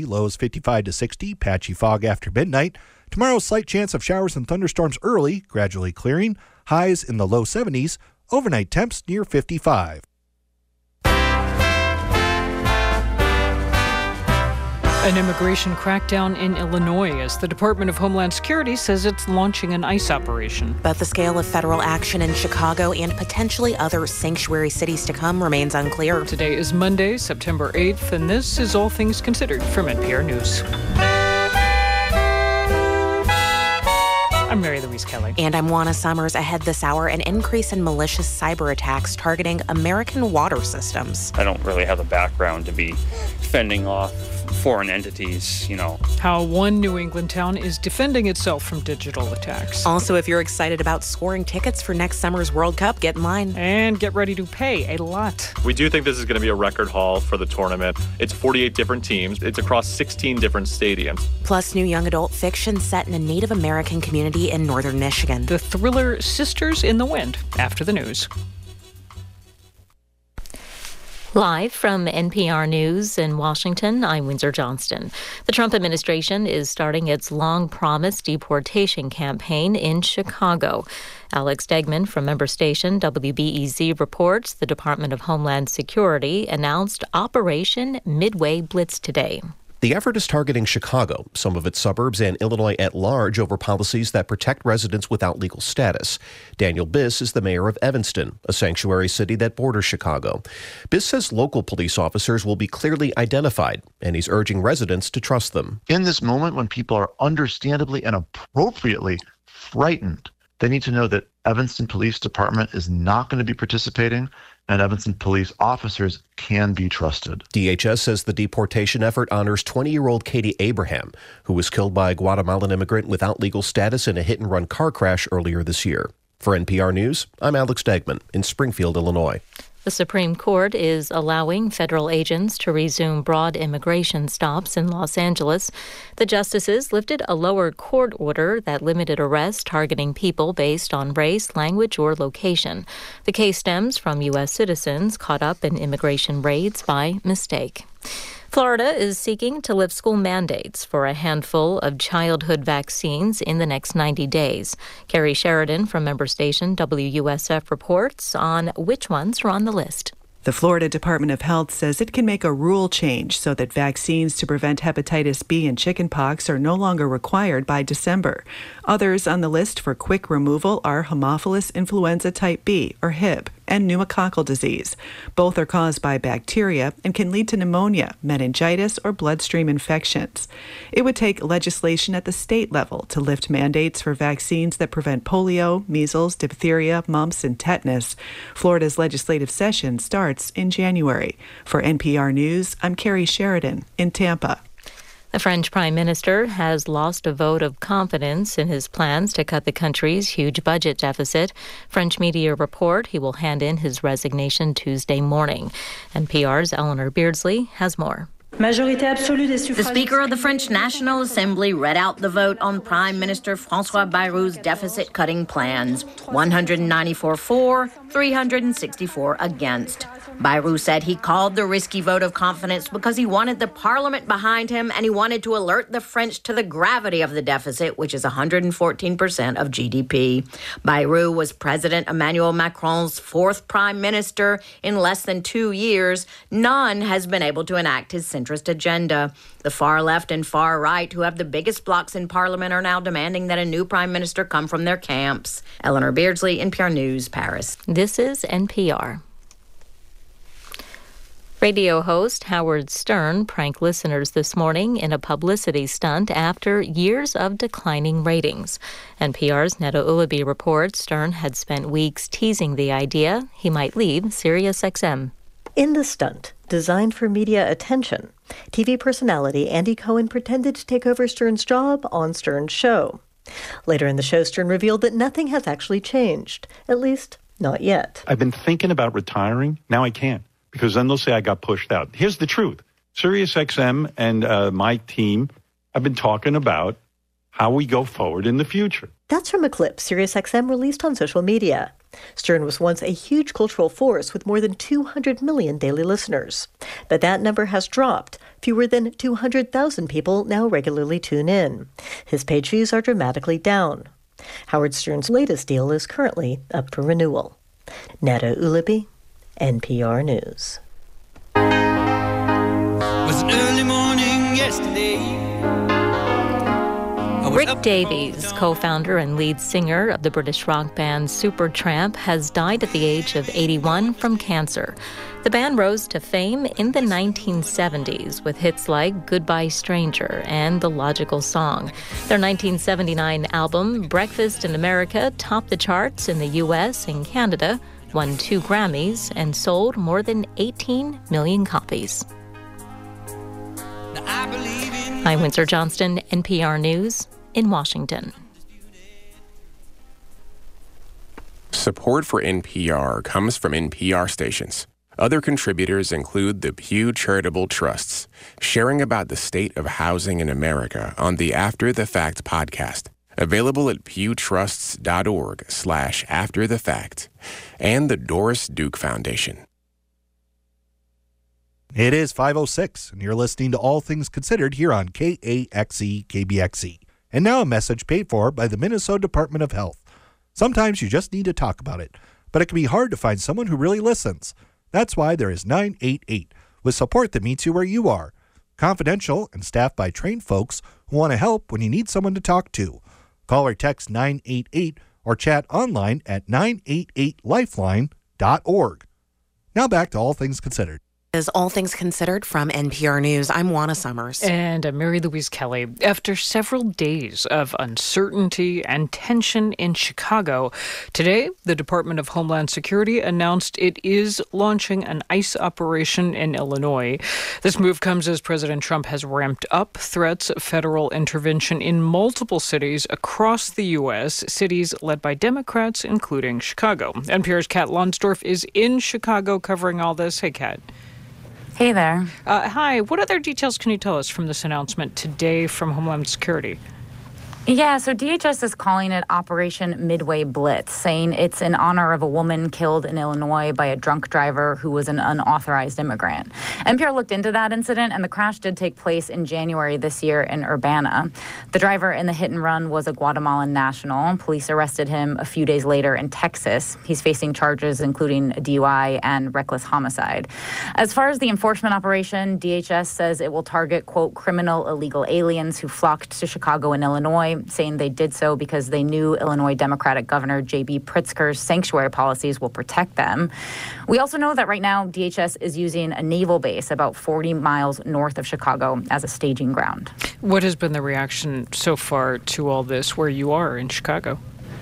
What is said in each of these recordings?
cloudy, lows 55 to 60, patchy fog after midnight. Tomorrow, slight chance of showers and thunderstorms early, gradually clearing. Highs in the low 70s, overnight temps near 55. An immigration crackdown in Illinois as the Department of Homeland Security says it's launching an ICE operation. But the scale of federal action in Chicago and potentially other sanctuary cities to come remains unclear. Today is Monday, September 8th, and this is All Things Considered from NPR News. I'm Mary Louise Kelly. And I'm Juana Summers. Ahead this hour, an increase in malicious cyber attacks targeting American water systems. I don't really have a background to be fending off foreign entities, How one New England town is defending itself from digital attacks. Also, if you're excited about scoring tickets for next summer's World Cup, get in line. And get ready to pay a lot. We do think this is going to be a record haul for the tournament. It's 48 different teams. It's across 16 different stadiums. Plus, new young adult fiction set in a Native American community in northern Michigan. The thriller Sisters in the Wind, after the news. Live from NPR News in Washington, I'm Windsor Johnston. The Trump administration is starting its long-promised deportation campaign in Chicago. Alex Degman from member station WBEZ reports the Department of Homeland Security announced Operation Midway Blitz today. The effort is targeting Chicago, some of its suburbs, and Illinois at large over policies that protect residents without legal status. Daniel Biss is the mayor of Evanston, a sanctuary city that borders Chicago. Biss says local police officers will be clearly identified, and he's urging residents to trust them. In this moment when people are understandably and appropriately frightened, they need to know that Evanston Police Department is not going to be participating, and Evanston police officers can be trusted. DHS says the deportation effort honors 20-year-old Katie Abraham, who was killed by a Guatemalan immigrant without legal status in a hit-and-run car crash earlier this year. For NPR News, I'm Alex Degman in Springfield, Illinois. The Supreme Court is allowing federal agents to resume broad immigration stops in Los Angeles. The justices lifted a lower court order that limited arrests targeting people based on race, language, or location. The case stems from U.S. citizens caught up in immigration raids by mistake. Florida is seeking to lift school mandates for a handful of childhood vaccines in the next 90 days. Carrie Sheridan from member station WUSF reports on which ones are on the list. The Florida Department of Health says it can make a rule change so that vaccines to prevent hepatitis B and chickenpox are no longer required by December. Others on the list for quick removal are Haemophilus influenza type B, or HIB, and pneumococcal disease. Both are caused by bacteria and can lead to pneumonia, meningitis, or bloodstream infections. It would take legislation at the state level to lift mandates for vaccines that prevent polio, measles, diphtheria, mumps, and tetanus. Florida's legislative session starts in January. For NPR News, I'm Carrie Sheridan in Tampa. The French Prime Minister has lost a vote of confidence in his plans to cut the country's huge budget deficit. French media report he will hand in his resignation Tuesday morning. NPR's Eleanor Beardsley has more. The Speaker of the French National Assembly read out the vote on Prime Minister François Bayrou's deficit-cutting plans. 194 for, 364 against. Bayrou said he called the risky vote of confidence because he wanted the parliament behind him and he wanted to alert the French to the gravity of the deficit, which is 114% of GDP. Bayrou was President Emmanuel Macron's fourth prime minister in less than 2 years. None has been able to enact his centrist agenda. The far left and far right, who have the biggest blocs in parliament, are now demanding that a new prime minister come from their camps. Eleanor Beardsley, NPR News, Paris. This is NPR. Radio host Howard Stern pranked listeners this morning in a publicity stunt after years of declining ratings. NPR's Neda Ulaby reports Stern had spent weeks teasing the idea he might leave SiriusXM. In the stunt, designed for media attention, TV personality Andy Cohen pretended to take over Stern's job on Stern's show. Later in the show, Stern revealed that nothing has actually changed, at least not yet. I've been thinking about retiring. Now I can't, because then they'll say I got pushed out. Here's the truth. SiriusXM and my team have been talking about how we go forward in the future. That's from a clip SiriusXM released on social media. Stern was once a huge cultural force with more than 200 million daily listeners. But that number has dropped. Fewer than 200,000 people now regularly tune in. His paid fees are dramatically down. Howard Stern's latest deal is currently up for renewal. Nada Ulaby, NPR News. It was an early morning yesterday. Rick Davies, co-founder and lead singer of the British rock band Supertramp, has died at the age of 81 from cancer. The band rose to fame in the 1970s with hits like Goodbye Stranger and The Logical Song. Their 1979 album, Breakfast in America, topped the charts in the U.S. and Canada, won 2 Grammys, and sold more than 18 million copies. I'm Windsor Johnston, NPR News in Washington. Support for NPR comes from NPR stations. Other contributors include the Pew Charitable Trusts, sharing about the state of housing in America on the After the Fact podcast, available at pewtrusts.org/afterthefact, and the Doris Duke Foundation. It is 5:06, and you're listening to All Things Considered here on KAXE KBXE. And now a message paid for by the Minnesota Department of Health. Sometimes you just need to talk about it, but it can be hard to find someone who really listens. That's why there is 988, with support that meets you where you are. Confidential and staffed by trained folks who want to help when you need someone to talk to. Call or text 988 or chat online at 988lifeline.org. Now back to All Things Considered. Is All Things Considered from NPR News. I'm Juana Summers. And I'm Mary Louise Kelly. After several days of uncertainty and tension in Chicago, today the Department of Homeland Security announced it is launching an ICE operation in Illinois. This move comes as President Trump has ramped up threats of federal intervention in multiple cities across the U.S., cities led by Democrats, including Chicago. NPR's Kat Lonsdorf is in Chicago covering all this. Hey, Kat. Hey there. Hi. What other details can you tell us from this announcement today from Homeland Security? Yeah, so DHS is calling it Operation Midway Blitz, saying it's in honor of a woman killed in Illinois by a drunk driver who was an unauthorized immigrant. NPR looked into that incident, and the crash did take place in January this year in Urbana. The driver in the hit and run was a Guatemalan national. Police arrested him a few days later in Texas. He's facing charges including a DUI and reckless homicide. As far as the enforcement operation, DHS says it will target, quote, criminal illegal aliens who flocked to Chicago and Illinois, saying they did so because they knew Illinois Democratic Governor J.B. Pritzker's sanctuary policies will protect them. We also know that right now DHS is using a naval base about 40 miles north of Chicago as a staging ground. What has been the reaction so far to all this where you are in Chicago?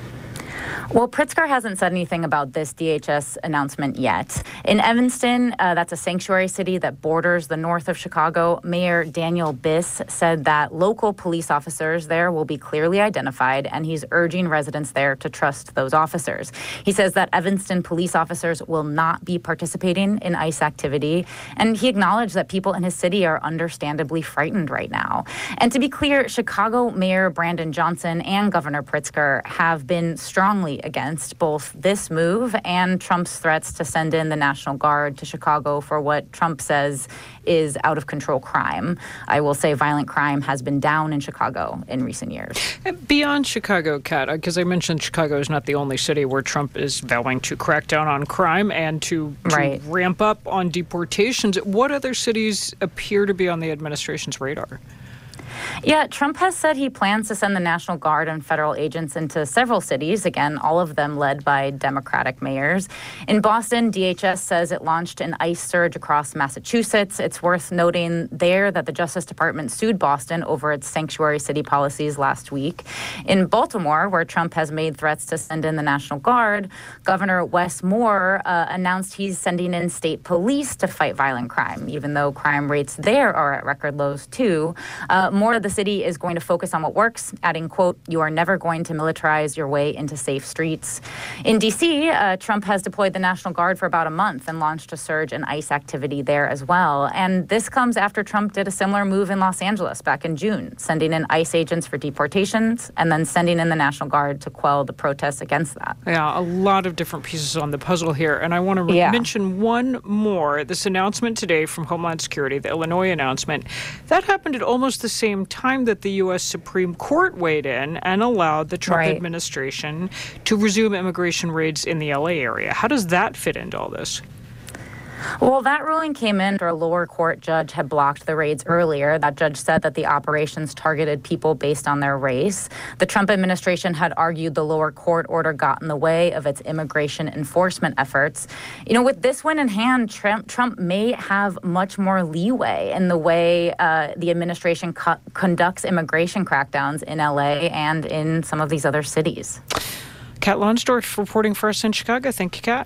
Well, Pritzker hasn't said anything about this DHS announcement yet. In Evanston, that's a sanctuary city that borders the north of Chicago, Mayor Daniel Biss said that local police officers there will be clearly identified, and he's urging residents there to trust those officers. He says that Evanston police officers will not be participating in ICE activity, and he acknowledged that people in his city are understandably frightened right now. And to be clear, Chicago Mayor Brandon Johnson and Governor Pritzker have been strongly against both this move and Trump's threats to send in the National Guard to Chicago for what Trump says is out-of-control crime. I will say violent crime has been down in Chicago in recent years. Beyond Chicago, Kat, because I mentioned Chicago is not the only city where Trump is vowing to crack down on crime and to ramp up on deportations. What other cities appear to be on the administration's radar? Yeah, Trump has said he plans to send the National Guard and federal agents into several cities, again, all of them led by Democratic mayors. In Boston, DHS says it launched an ICE surge across Massachusetts. It's worth noting there that the Justice Department sued Boston over its sanctuary city policies last week. In Baltimore, where Trump has made threats to send in the National Guard, Governor Wes Moore announced he's sending in state police to fight violent crime, even though crime rates there are at record lows, too. Moore this city is going to focus on what works, adding, quote, "You are never going to militarize your way into safe streets." In D.C., Trump has deployed the National Guard for about a month and launched a surge in ICE activity there as well. And this comes after Trump did a similar move in Los Angeles back in June, sending in ICE agents for deportations and then sending in the National Guard to quell the protests against that. Yeah, a lot of different pieces on the puzzle here. And I want to mention one more. This announcement today from Homeland Security, the Illinois announcement, that happened at almost the same time that the U.S. Supreme Court weighed in and allowed the Trump administration to resume immigration raids in the L.A. area. How does that fit into all this? Well, that ruling came in after a lower court judge had blocked the raids earlier. That judge said that the operations targeted people based on their race. The Trump administration had argued the lower court order got in the way of its immigration enforcement efforts. You know, with this win in hand, Trump may have much more leeway in the way the administration conducts immigration crackdowns in L.A. and in some of these other cities. Kat Lonsdorf reporting for us in Chicago. Thank you, Kat.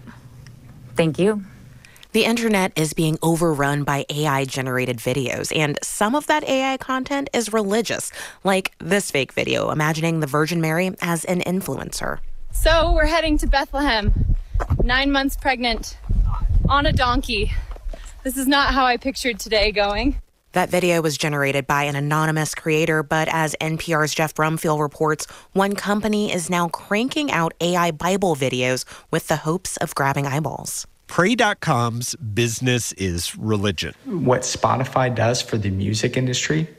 Thank you. The internet is being overrun by AI-generated videos, and some of that AI content is religious, like this fake video imagining the Virgin Mary as an influencer. So we're heading to Bethlehem, 9 months pregnant, on a donkey. This is not how I pictured today going. That video was generated by an anonymous creator, but as NPR's Jeff Brumfield reports, one company is now cranking out AI Bible videos with the hopes of grabbing eyeballs. Pray.com's business is religion. What Spotify does for the music industry,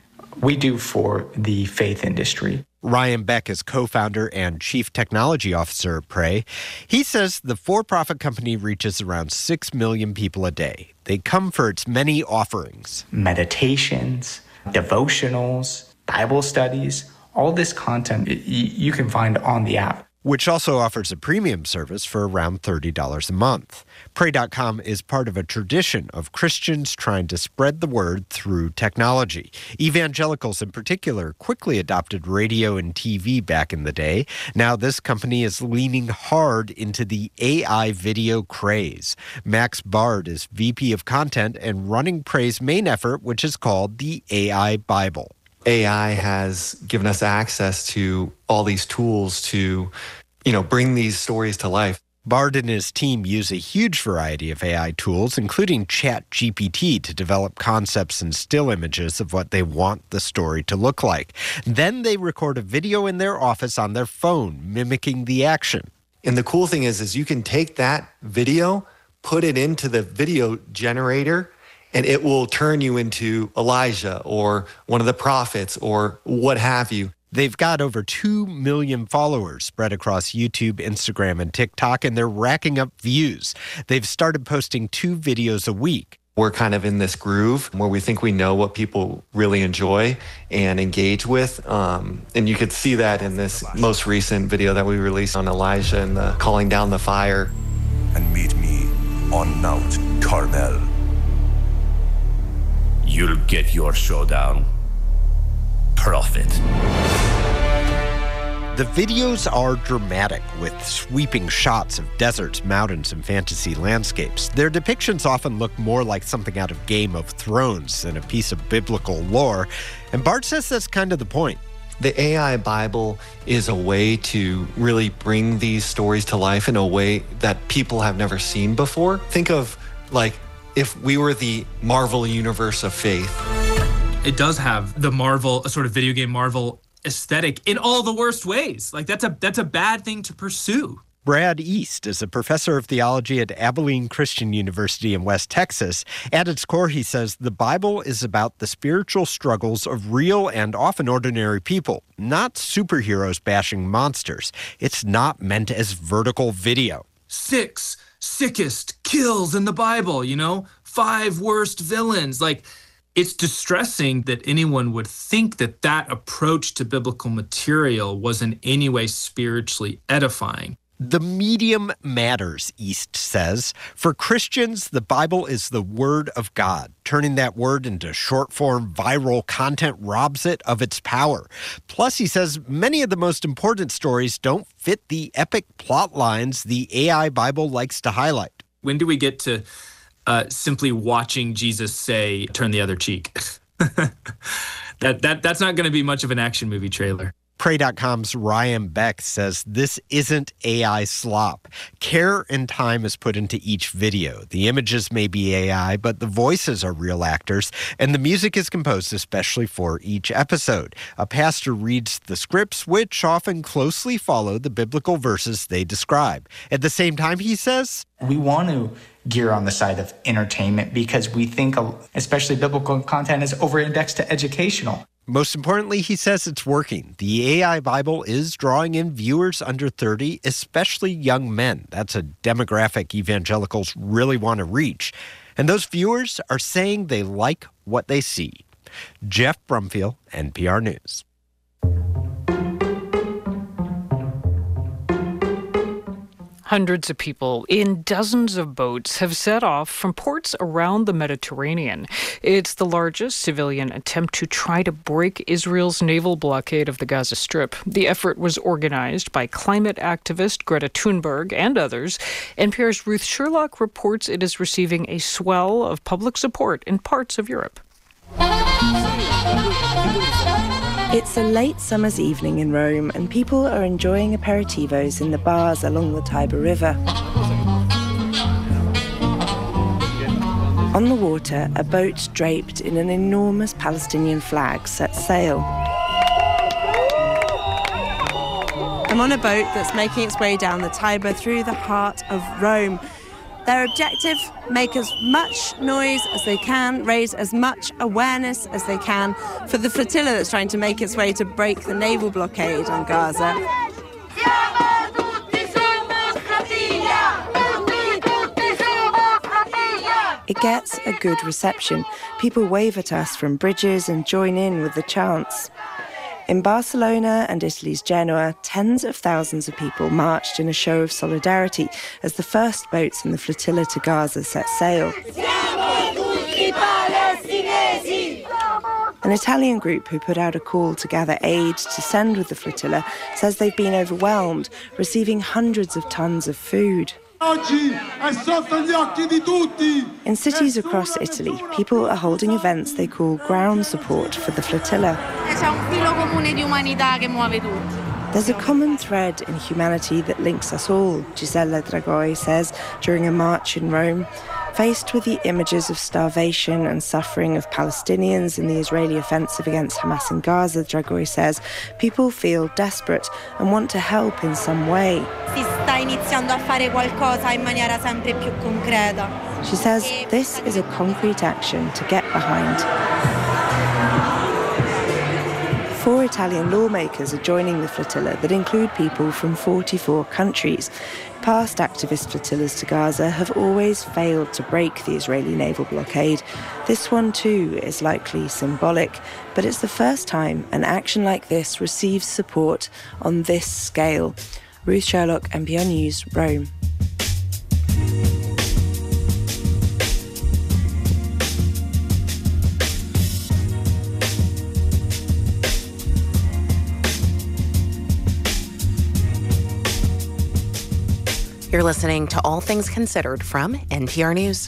we do for the faith industry. Ryan Beck is co-founder and chief technology officer of Pray. He says the for-profit company reaches around 6 million people a day. They come for its many offerings. Meditations, devotionals, Bible studies, all this content you can find on the app. Which also offers a premium service for around $30 a month. Pray.com is part of a tradition of Christians trying to spread the word through technology. Evangelicals in particular quickly adopted radio and TV back in the day. Now this company is leaning hard into the AI video craze. Max Bard is VP of Content and running Pray's main effort, which is called the AI Bible. AI has given us access to all these tools to, bring these stories to life. Bard and his team use a huge variety of AI tools, including ChatGPT, to develop concepts and still images of what they want the story to look like. Then they record a video in their office on their phone, mimicking the action. And the cool thing is you can take that video, put it into the video generator, and it will turn you into Elijah or one of the prophets or what have you. They've got over 2 million followers spread across YouTube, Instagram, and TikTok, and they're racking up views. They've started posting 2 videos a week. We're kind of in this groove where we think we know what people really enjoy and engage with. And you could see that in this most recent video that we released on Elijah and the calling down the fire. And meet me on Mount Carmel. You'll get your showdown, prophet. The videos are dramatic, with sweeping shots of deserts, mountains, and fantasy landscapes. Their depictions often look more like something out of Game of Thrones than a piece of biblical lore, and Bart says that's kind of the point. The AI Bible is a way to really bring these stories to life in a way that people have never seen before. Think of, if we were the Marvel universe of faith. It does have the Marvel, a sort of video game Marvel aesthetic in all the worst ways. That's a bad thing to pursue. Brad East is a professor of theology at Abilene Christian University in West Texas. At its core, he says, the Bible is about the spiritual struggles of real and often ordinary people, not superheroes bashing monsters. It's not meant as vertical video. 6 sickest kills in the Bible, 5 worst villains. It's distressing that anyone would think that approach to biblical material was in any way spiritually edifying. The medium matters, East says. For Christians, the Bible is the Word of God. Turning that word into short-form viral content robs it of its power. Plus, he says, many of the most important stories don't fit the epic plot lines the AI Bible likes to highlight. When do we get to simply watching Jesus say, turn the other cheek? That's not going to be much of an action movie trailer. Pray.com's Ryan Beck says this isn't AI slop. Care and time is put into each video. The images may be AI, but the voices are real actors, and the music is composed especially for each episode. A pastor reads the scripts, which often closely follow the biblical verses they describe. At the same time, he says, we want to gear on the side of entertainment because we think especially biblical content is over-indexed to educational. Most importantly, he says it's working. The AI Bible is drawing in viewers under 30, especially young men. That's a demographic evangelicals really want to reach. And those viewers are saying they like what they see. Jeff Brumfield, NPR News. Hundreds of people in dozens of boats have set off from ports around the Mediterranean. It's the largest civilian attempt to try to break Israel's naval blockade of the Gaza Strip. The effort was organized by climate activist Greta Thunberg and others. NPR's Ruth Sherlock reports it is receiving a swell of public support in parts of Europe. It's a late summer's evening in Rome, and people are enjoying aperitivos in the bars along the Tiber River. On the water, a boat draped in an enormous Palestinian flag sets sail. I'm on a boat that's making its way down the Tiber through the heart of Rome. Their objective, make as much noise as they can, raise as much awareness as they can for the flotilla that's trying to make its way to break the naval blockade on Gaza. It gets a good reception. People wave at us from bridges and join in with the chants. In Barcelona and Italy's Genoa, tens of thousands of people marched in a show of solidarity as the first boats in the flotilla to Gaza set sail. An Italian group who put out a call to gather aid to send with the flotilla says they've been overwhelmed, receiving hundreds of tons of food. In cities across Italy, people are holding events they call ground support for the flotilla. There's a common thread in humanity that links us all, Gisella Dragoi says during a march in Rome. Faced with the images of starvation and suffering of Palestinians in the Israeli offensive against Hamas in Gaza, Dragoi says, people feel desperate and want to help in some way. She says this is a concrete action to get behind. 4 Italian lawmakers are joining the flotilla that include people from 44 countries. Past activist flotillas to Gaza have always failed to break the Israeli naval blockade. This one, too, is likely symbolic, but it's the first time an action like this receives support on this scale. Ruth Sherlock, NPR News, Rome. You're listening to All Things Considered from NPR News.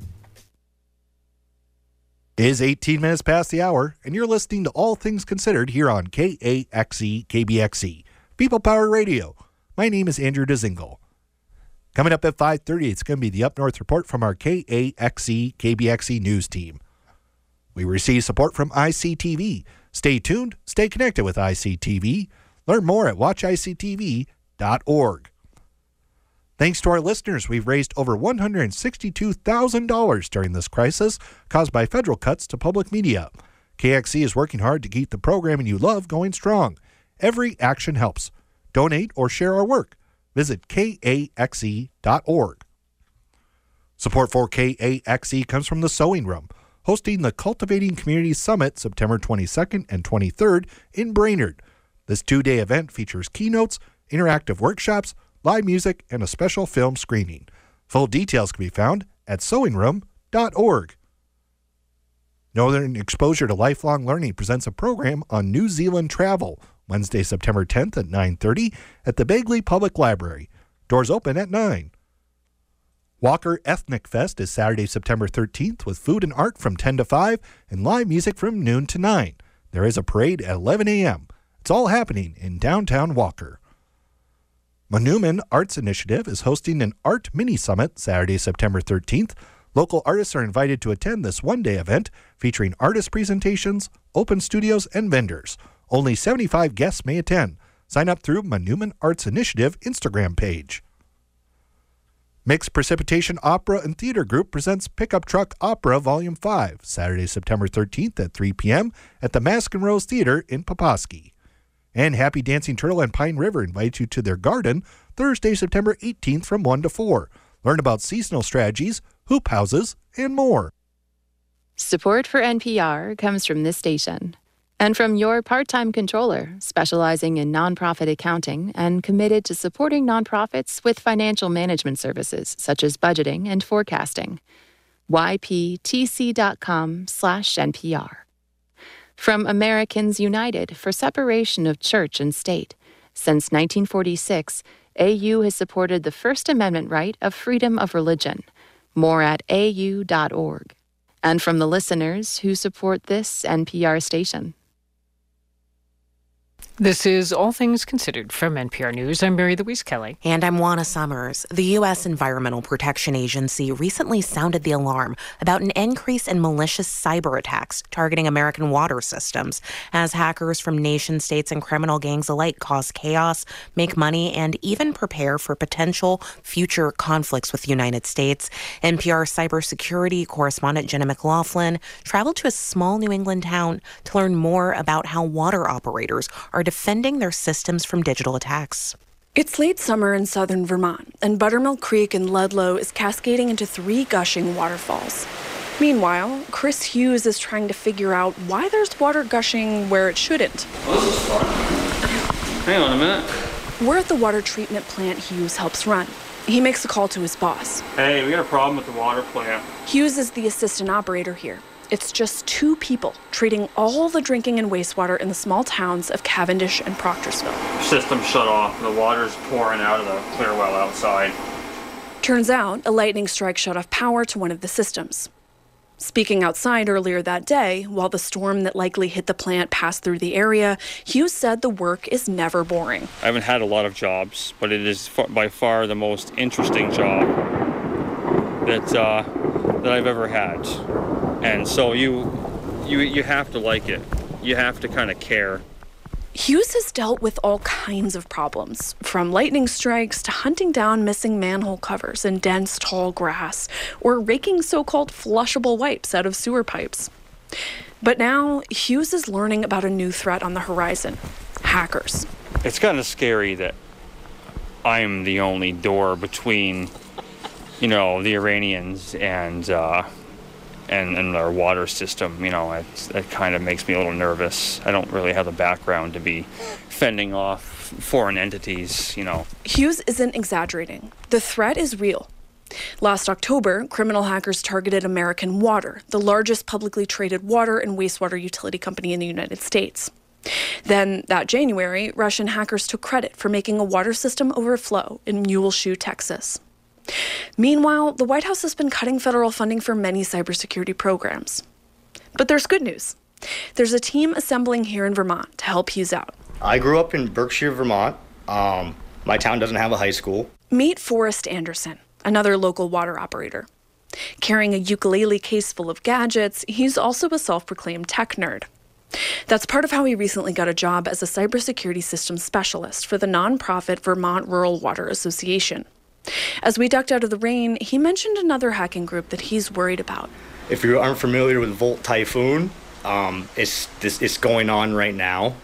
It is 18 minutes past the hour, and you're listening to All Things Considered here on KAXE KBXE, People Power Radio. My name is Andrew Dezingle. Coming up at 5:30, it's going to be the Up North Report from our KAXE KBXE news team. We receive support from ICTV. Stay tuned, stay connected with ICTV. Learn more at watchictv.org. Thanks to our listeners, we've raised over $162,000 during this crisis caused by federal cuts to public media. KXE is working hard to keep the programming you love going strong. Every action helps. Donate or share our work. Visit KAXE.org. Support for KAXE comes from the Sewing Room, hosting the Cultivating Community Summit September 22nd and 23rd in Brainerd. This 2-day event features keynotes, interactive workshops, live music, and a special film screening. Full details can be found at sewingroom.org. Northern Exposure to Lifelong Learning presents a program on New Zealand travel, Wednesday, September 10th at 9:30 at the Begley Public Library. Doors open at 9. Walker Ethnic Fest is Saturday, September 13th with food and art from 10 to 5 and live music from noon to 9. There is a parade at 11 a.m. It's all happening in downtown Walker. Monument Arts Initiative is hosting an art mini-summit Saturday, September 13th. Local artists are invited to attend this one-day event featuring artist presentations, open studios, and vendors. Only 75 guests may attend. Sign up through Monument Arts Initiative Instagram page. Mixed Precipitation Opera and Theater Group presents Pickup Truck Opera Volume 5, Saturday, September 13th at 3 p.m. at the Mask and Rose Theater in Poposky. And Happy Dancing Turtle and Pine River invite you to their garden Thursday, September 18th from 1 to 4. Learn about seasonal strategies, hoop houses, and more. Support for NPR comes from this station and from your part-time controller, specializing in nonprofit accounting and committed to supporting nonprofits with financial management services such as budgeting and forecasting. yptc.com/NPR. From Americans United for Separation of Church and State. Since 1946, AU has supported the First Amendment right of freedom of religion. More at au.org. And from the listeners who support this NPR station. This is All Things Considered from NPR News. I'm Mary Louise Kelly. And I'm Juana Summers. The U.S. Environmental Protection Agency recently sounded the alarm about an increase in malicious cyber attacks targeting American water systems as hackers from nation states and criminal gangs alike cause chaos, make money, and even prepare for potential future conflicts with the United States. NPR cybersecurity correspondent Jenna McLaughlin traveled to a small New England town to learn more about how water operators are defending their systems from digital attacks. It's late summer in southern Vermont, and Buttermilk Creek in Ludlow is cascading into 3 gushing waterfalls. Meanwhile, Chris Hughes is trying to figure out why there's water gushing where it shouldn't. Well, this is fun. Hang on a minute. We're at the water treatment plant Hughes helps run. He makes a call to his boss. Hey, we got a problem with the water plant. Hughes is the assistant operator here. It's just 2 people treating all the drinking and wastewater in the small towns of Cavendish and Proctorsville. System shut off. The water's pouring out of the clear well outside. Turns out a lightning strike shut off power to one of the systems. Speaking outside earlier that day, while the storm that likely hit the plant passed through the area, Hughes said the work is never boring. I haven't had a lot of jobs, but it is by far the most interesting job that I've ever had. And so you have to like it. You have to kind of care. Hughes has dealt with all kinds of problems, from lightning strikes to hunting down missing manhole covers in dense, tall grass, or raking so-called flushable wipes out of sewer pipes. But now, Hughes is learning about a new threat on the horizon: hackers. It's kind of scary that I'm the only door between, the Iranians and our water system. It kind of makes me a little nervous. I don't really have the background to be fending off foreign entities, Hughes isn't exaggerating. The threat is real. Last October, criminal hackers targeted American Water, the largest publicly traded water and wastewater utility company in the United States. Then, that January, Russian hackers took credit for making a water system overflow in Muleshoe, Texas. Meanwhile, the White House has been cutting federal funding for many cybersecurity programs. But there's good news. There's a team assembling here in Vermont to help Hughes out. I grew up in Berkshire, Vermont. My town doesn't have a high school. Meet Forrest Anderson, another local water operator. Carrying a ukulele case full of gadgets, he's also a self-proclaimed tech nerd. That's part of how he recently got a job as a cybersecurity systems specialist for the nonprofit Vermont Rural Water Association. As we ducked out of the rain, he mentioned another hacking group that he's worried about. If you aren't familiar with Volt Typhoon, it's going on right now.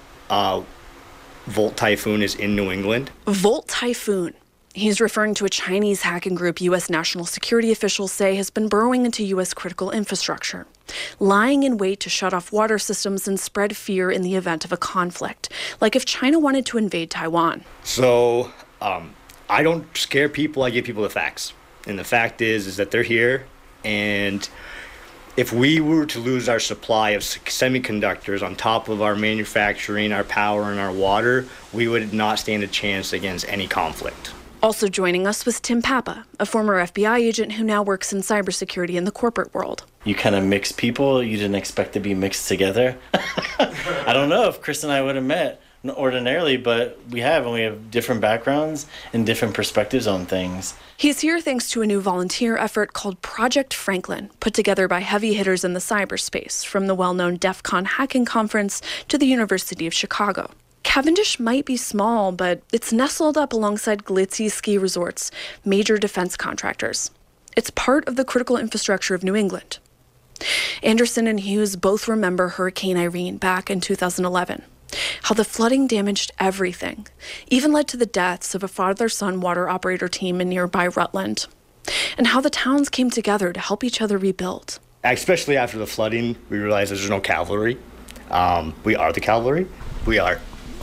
Volt Typhoon is in New England. Volt Typhoon. He's referring to a Chinese hacking group U.S. national security officials say has been burrowing into U.S. critical infrastructure, lying in wait to shut off water systems and spread fear in the event of a conflict, like if China wanted to invade Taiwan. So, I don't scare people, I give people the facts. And the fact is that they're here, and if we were to lose our supply of semiconductors on top of our manufacturing, our power, and our water, we would not stand a chance against any conflict. Also joining us was Tim Papa, a former FBI agent who now works in cybersecurity in the corporate world. You kind of mix people you didn't expect to be mixed together. I don't know if Chris and I would have met ordinarily, but we have, and we have different backgrounds and different perspectives on things. He's here thanks to a new volunteer effort called Project Franklin, put together by heavy hitters in the cyberspace, from the well-known DEF CON hacking conference to the University of Chicago. Cavendish might be small, but it's nestled up alongside glitzy ski resorts, major defense contractors. It's part of the critical infrastructure of New England. Anderson and Hughes both remember Hurricane Irene back in 2011. How the flooding damaged everything, even led to the deaths of a father-son water operator team in nearby Rutland, and how the towns came together to help each other rebuild. Especially after the flooding, we realized there's no cavalry. We are the cavalry. We are.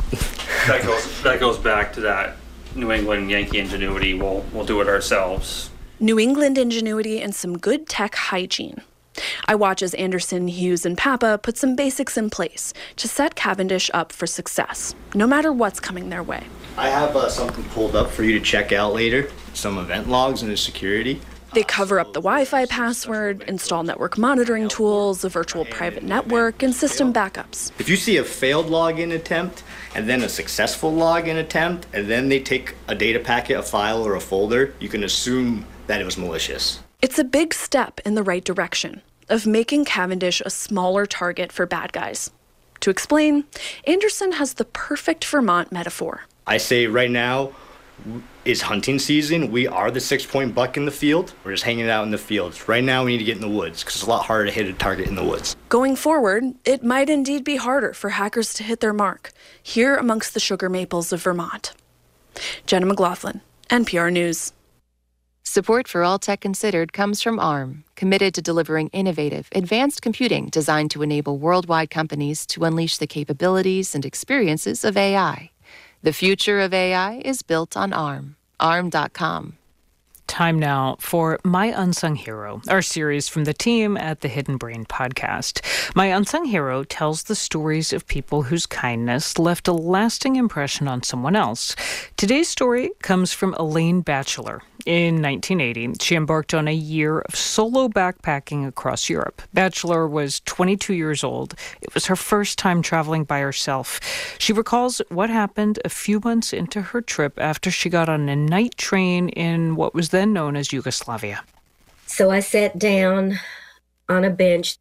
That goes back to that New England Yankee ingenuity. We'll do it ourselves. New England ingenuity and some good tech hygiene. I watch as Anderson, Hughes, and Papa put some basics in place to set Cavendish up for success, no matter what's coming their way. I have something pulled up for you to check out later, some event logs and the security. They cover up the Wi-Fi password, install network monitoring tools, a virtual private network, and system backups. If you see a failed login attempt, and then a successful login attempt, and then they take a data packet, a file, or a folder, you can assume that it was malicious. It's a big step in the right direction of making Cavendish a smaller target for bad guys. To explain, Anderson has the perfect Vermont metaphor. I say right now is hunting season. We are the 6-point buck in the field. We're just hanging out in the fields. Right now we need to get in the woods because it's a lot harder to hit a target in the woods. Going forward, it might indeed be harder for hackers to hit their mark here amongst the sugar maples of Vermont. Jenna McLaughlin, NPR News. Support for All Tech Considered comes from ARM, committed to delivering innovative, advanced computing designed to enable worldwide companies to unleash the capabilities and experiences of AI. The future of AI is built on ARM. ARM.com. Time now for My Unsung Hero, our series from the team at the Hidden Brain podcast. My Unsung Hero tells the stories of people whose kindness left a lasting impression on someone else. Today's story comes from Elaine Batchelor. In 1980, she embarked on a year of solo backpacking across Europe. Batchelor was 22 years old. It was her first time traveling by herself. She recalls what happened a few months into her trip after she got on a night train in what was then known as Yugoslavia. So I sat down on a bench,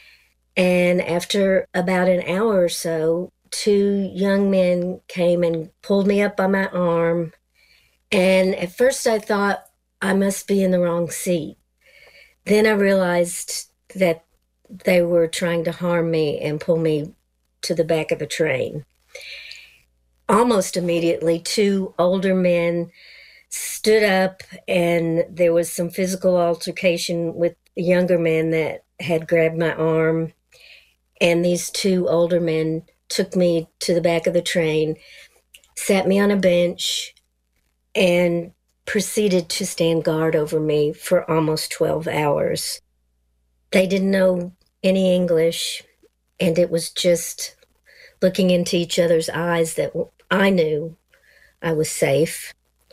and after about an hour or so, 2 young men came and pulled me up by my arm. And at first I thought I must be in the wrong seat. Then I realized that they were trying to harm me and pull me to the back of the train. Almost immediately, 2 older men stood up, and there was some physical altercation with the younger man that had grabbed my arm. And these 2 older men took me to the back of the train, sat me on a bench, and proceeded to stand guard over me for almost 12 hours. They didn't know any English, and it was just looking into each other's eyes that I knew I was safe.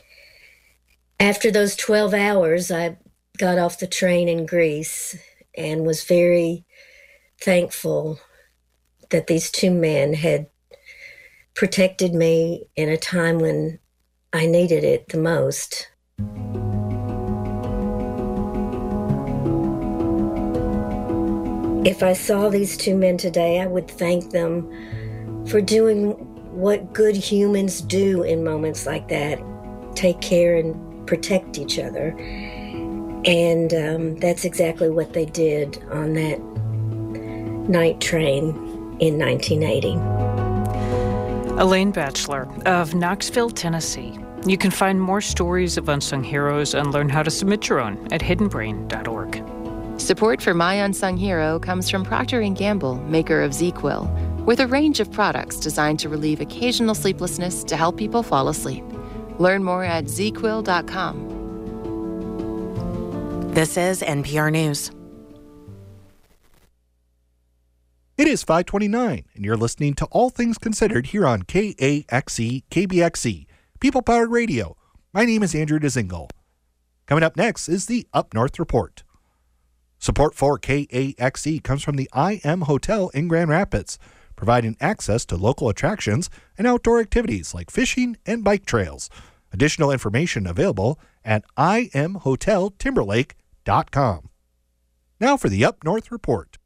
After those 12 hours, I got off the train in Greece and was very thankful that these 2 men had protected me in a time when I needed it the most. If I saw these 2 men today, I would thank them for doing what good humans do in moments like that. Take care and protect each other. And that's exactly what they did on that night train in 1980. Elaine Batchelor of Knoxville, Tennessee. You can find more stories of unsung heroes and learn how to submit your own at hiddenbrain.org. Support for My Unsung Hero comes from Procter & Gamble, maker of ZzzQuil, with a range of products designed to relieve occasional sleeplessness to help people fall asleep. Learn more at ZzzQuil.com. This is NPR News. It is 5:29, and you're listening to All Things Considered here on KAXE, KBXE, People-Powered Radio. My name is Andrew Dzingel. Coming up next is the Up North Report. Support for KAXE comes from the IM Hotel in Grand Rapids, providing access to local attractions and outdoor activities like fishing and bike trails. Additional information available at imhoteltimberlake.com. Now for the Up North Report.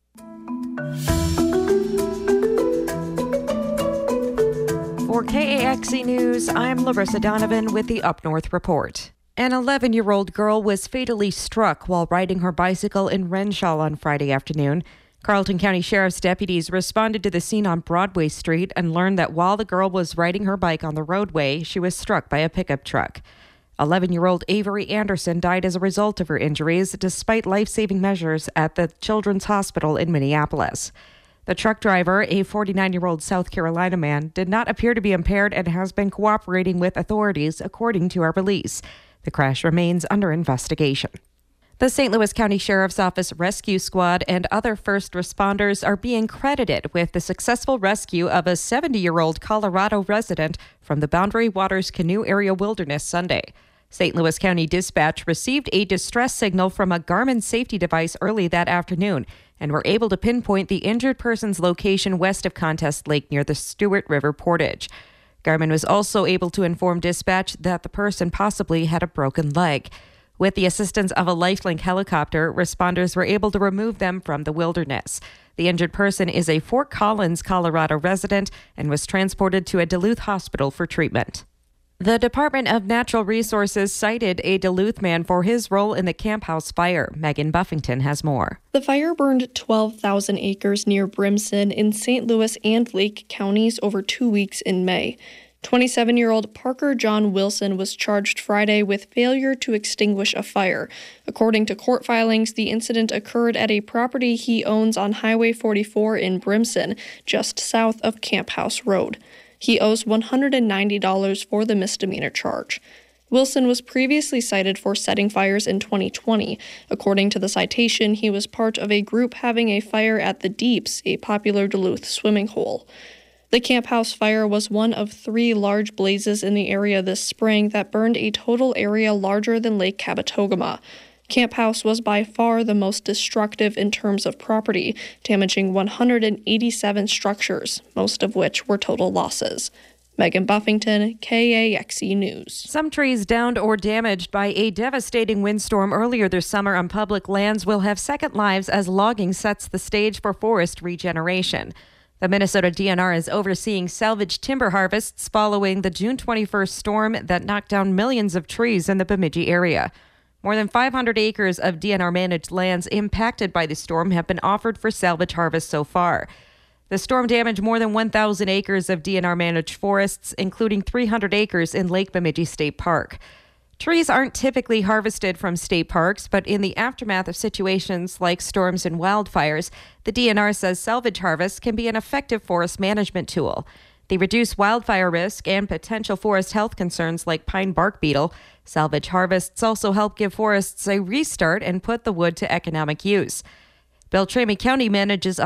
For KAXE News, I'm Larissa Donovan with the Up North Report. An 11-year-old girl was fatally struck while riding her bicycle in Renshaw on Friday afternoon. Carleton County Sheriff's deputies responded to the scene on Broadway Street and learned that while the girl was riding her bike on the roadway, she was struck by a pickup truck. 11-year-old Avery Anderson died as a result of her injuries, despite life-saving measures at the Children's Hospital in Minneapolis. The truck driver, a 49-year-old South Carolina man, did not appear to be impaired and has been cooperating with authorities, according to our release. The crash remains under investigation. The St. Louis County Sheriff's Office Rescue Squad and other first responders are being credited with the successful rescue of a 70-year-old Colorado resident from the Boundary Waters Canoe Area Wilderness Sunday. St. Louis County Dispatch received a distress signal from a Garmin safety device early that afternoon and were able to pinpoint the injured person's location west of Contest Lake near the Stewart River Portage. Garmin was also able to inform dispatch that the person possibly had a broken leg. With the assistance of a Lifelink helicopter, responders were able to remove them from the wilderness. The injured person is a Fort Collins, Colorado resident and was transported to a Duluth hospital for treatment. The Department of Natural Resources cited a Duluth man for his role in the Camp House fire. Megan Buffington has more. The fire burned 12,000 acres near Brimson in St. Louis and Lake counties over 2 weeks in May. 27-year-old Parker John Wilson was charged Friday with failure to extinguish a fire. According to court filings, the incident occurred at a property he owns on Highway 44 in Brimson, just south of Camp House Road. He owes $190 for the misdemeanor charge. Wilson was previously cited for setting fires in 2020. According to the citation, he was part of a group having a fire at the Deeps, a popular Duluth swimming hole. The Camp House fire was one of 3 large blazes in the area this spring that burned a total area larger than Lake Kabetogama. Camp House was by far the most destructive in terms of property, damaging 187 structures, most of which were total losses. Megan Buffington, KAXE News. Some trees downed or damaged by a devastating windstorm earlier this summer on public lands will have second lives as logging sets the stage for forest regeneration. The Minnesota DNR is overseeing salvage timber harvests following the June 21st storm that knocked down millions of trees in the Bemidji area. More than 500 acres of DNR-managed lands impacted by the storm have been offered for salvage harvest so far. The storm damaged more than 1,000 acres of DNR-managed forests, including 300 acres in Lake Bemidji State Park. Trees aren't typically harvested from state parks, but in the aftermath of situations like storms and wildfires, the DNR says salvage harvest can be an effective forest management tool. They reduce wildfire risk and potential forest health concerns like pine bark beetle. Salvage harvests also help give forests a restart and put the wood to economic use. Beltrami County manages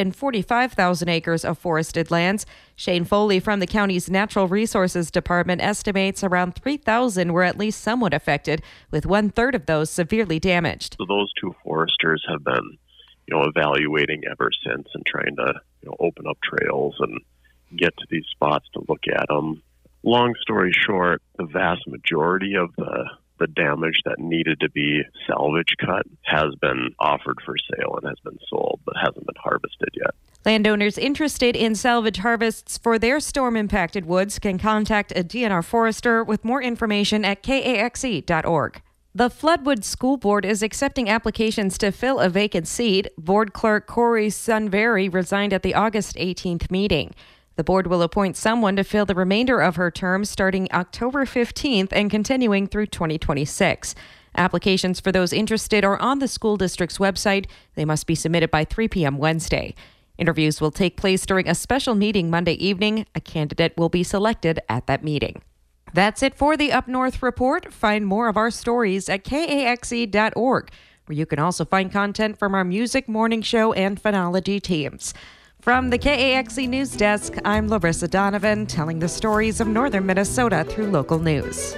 145,000 acres of forested lands. Shane Foley from the county's Natural Resources Department estimates around 3,000 were at least somewhat affected, with 1/3 of those severely damaged. So those 2 foresters have been, evaluating ever since and trying to, open up trails and get to these spots to look at them. Long story short, the vast majority of the damage that needed to be salvage cut has been offered for sale and has been sold, but hasn't been harvested yet. Landowners interested in salvage harvests for their storm-impacted woods can contact a DNR forester with more information at kaxe.org. The Floodwood School Board is accepting applications to fill a vacant seat. Board Clerk Corey Sunbury resigned at the August 18th meeting. The board will appoint someone to fill the remainder of her term starting October 15th and continuing through 2026. Applications for those interested are on the school district's website. They must be submitted by 3 p.m. Wednesday. Interviews will take place during a special meeting Monday evening. A candidate will be selected at that meeting. That's it for the Up North Report. Find more of our stories at kaxe.org, where you can also find content from our music, morning show, and phonology teams. From the KAXE News Desk, I'm Larissa Donovan, telling the stories of northern Minnesota through local news.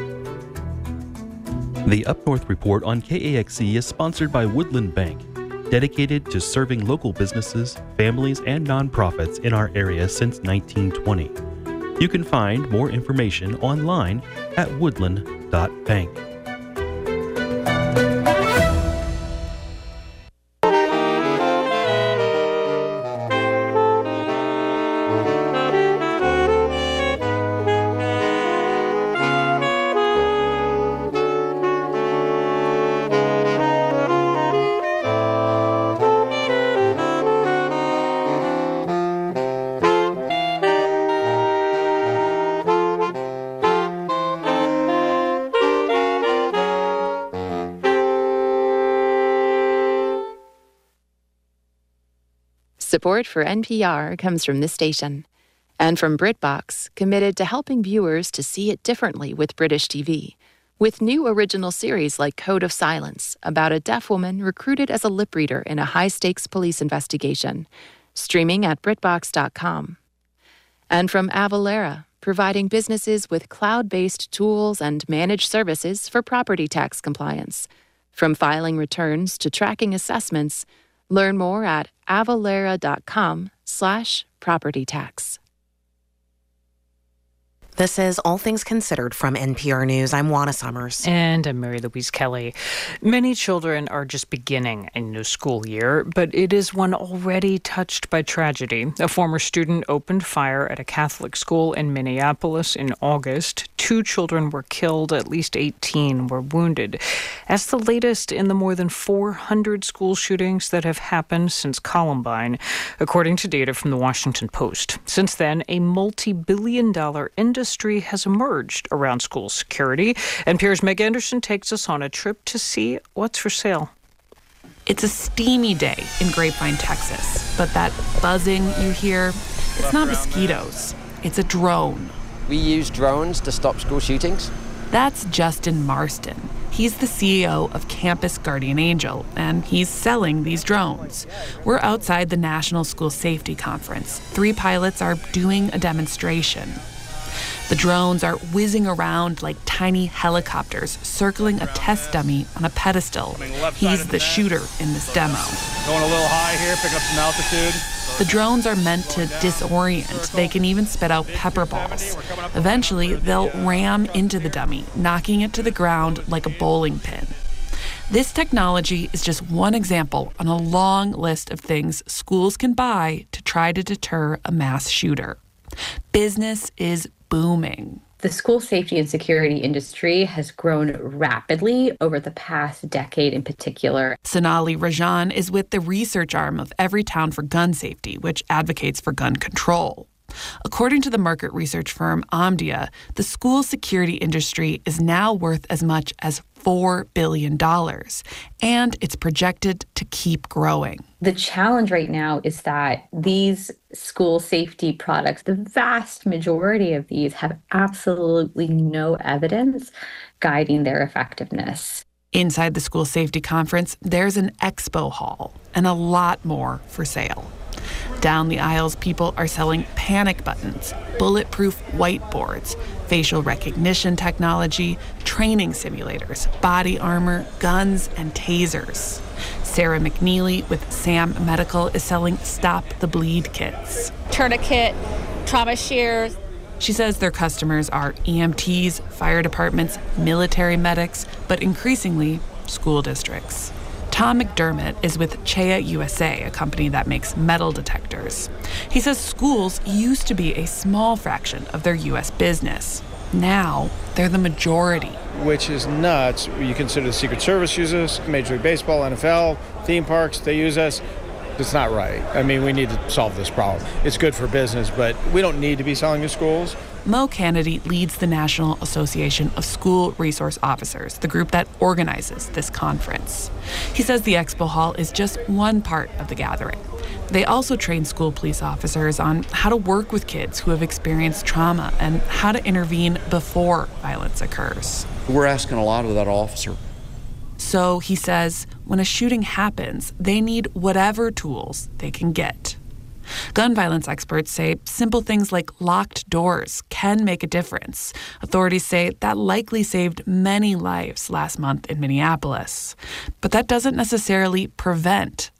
The Up North Report on KAXE is sponsored by Woodland Bank. dedicated to serving local businesses, families, and nonprofits in our area since 1920. You can find more information online at woodland.bank. Support for NPR comes from this station and from BritBox, committed to helping viewers to see it differently with British TV, with new original series like Code of Silence about a deaf woman recruited as a lip reader in a high-stakes police investigation, streaming at BritBox.com. And from Avalara, providing businesses with cloud-based tools and managed services for property tax compliance. From filing returns to tracking assessments, learn more at avalara.com/property-tax. This is All Things Considered from NPR News. I'm Juana Summers. And I'm Mary Louise Kelly. Many children are just beginning a new school year, but it is one already touched by tragedy. A former student opened fire at a Catholic school in Minneapolis in August. 2 children were killed, at least 18 were wounded. As the latest in the more than 400 school shootings that have happened since Columbine, according to data from the Washington Post. Since then, a multi-billion-dollar industry has emerged around school security. NPR's Meg Anderson takes us on a trip to see what's for sale. It's a steamy day in Grapevine, Texas, but that buzzing you hear, it's not mosquitoes, it's a drone. We use drones to stop school shootings. That's Justin Marston. He's the CEO of Campus Guardian Angel, and he's selling these drones. We're outside the National School Safety Conference. 3 pilots are doing a demonstration. The drones are whizzing around like tiny helicopters, circling a test dummy on a pedestal. He's the shooter in this demo. Going a little high here, picking up some altitude. The drones are meant to disorient. They can even spit out pepper balls. Eventually, they'll ram into the dummy, knocking it to the ground like a bowling pin. This technology is just one example on a long list of things schools can buy to try to deter a mass shooter. Business is booming. The school safety and security industry has grown rapidly over the past decade in particular. Sonali Rajan is with the research arm of Everytown for Gun Safety, which advocates for gun control. According to the market research firm Omdia, the school security industry is now worth as much as $4 billion, and it's projected to keep growing. The challenge right now is that these school safety products, the vast majority of these have absolutely no evidence guiding their effectiveness. Inside the school safety conference, there's an expo hall and a lot more for sale. Down the aisles, people are selling panic buttons, bulletproof whiteboards, facial recognition technology, training simulators, body armor, guns, and tasers. Sarah McNeely with Sam Medical is selling Stop the Bleed kits. Tourniquet, trauma shears. She says their customers are EMTs, fire departments, military medics, but increasingly school districts. Tom McDermott is with Chea USA, a company that makes metal detectors. He says schools used to be a small fraction of their U.S. business. Now, they're the majority. Which is nuts. You consider the Secret Service uses us, Major League Baseball, NFL, theme parks, they use us. It's not right. I mean, we need to solve this problem. It's good for business, but we don't need to be selling to schools. Mo Kennedy leads the National Association of School Resource Officers, the group that organizes this conference. He says the expo hall is just one part of the gathering. They also train school police officers on how to work with kids who have experienced trauma and how to intervene before violence occurs. We're asking a lot of that officer. So, he says, when a shooting happens, they need whatever tools they can get. Gun violence experts say simple things like locked doors can make a difference. Authorities say that likely saved many lives last month in Minneapolis. But that doesn't necessarily prevent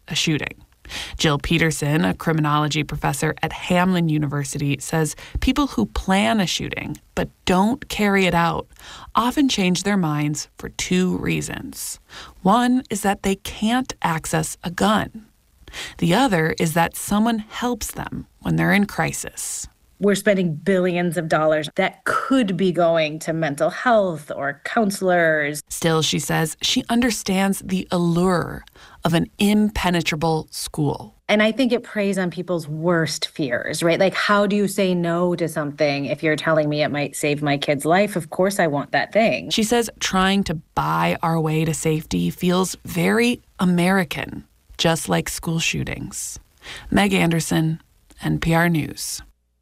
a shooting. Jill Peterson, a criminology professor at Hamline University, says people who plan a shooting but don't carry it out often change their minds for two reasons. One is that they can't access a gun. The other is that someone helps them when they're in crisis. We're spending billions of dollars that could be going to mental health or counselors. Still, she says she understands the allure of an impenetrable school. And I think it preys on people's worst fears, right? Like, how do you say no to something if you're telling me it might save my kid's life? Of course I want that thing. She says trying to buy our way to safety feels very American, just like school shootings. Meg Anderson, NPR News.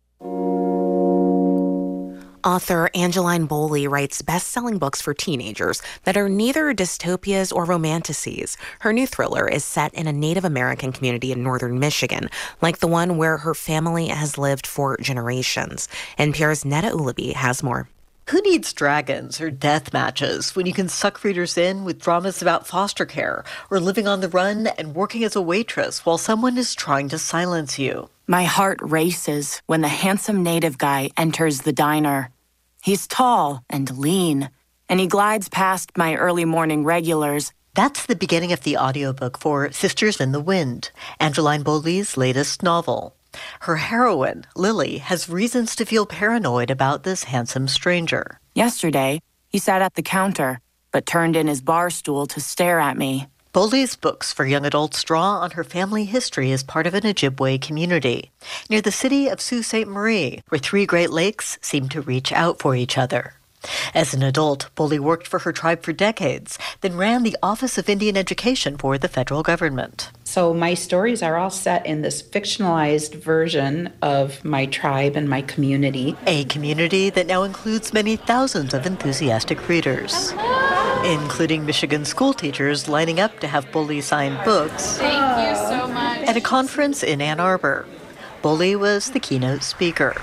Author Angeline Boley writes best-selling books for teenagers that are neither dystopias or romanticises. Her new thriller is set in a Native American community in northern Michigan, like the one where her family has lived for generations. NPR's Netta Ulaby has more. Who needs dragons or death matches when you can suck readers in with dramas about foster care or living on the run and working as a waitress while someone is trying to silence you? My heart races when the handsome native guy enters the diner. He's tall and lean, and he glides past my early morning regulars. That's the beginning of the audiobook for Sisters in the Wind, Angeline Boley's latest novel. Her heroine, Lily, has reasons to feel paranoid about this handsome stranger. Yesterday, he sat at the counter, but turned in his bar stool to stare at me. Boley's books for young adults draw on her family history as part of an Ojibwe community near the city of Sault Ste. Marie, where three Great Lakes seem to reach out for each other. As an adult, Boley worked for her tribe for decades, then ran the Office of Indian Education for the federal government. So my stories are all set in this fictionalized version of my tribe and my community. A community that now includes many thousands of enthusiastic readers, including Michigan school teachers lining up to have Boley sign books. Thank you so much. At a conference in Ann Arbor, Boley was the keynote speaker.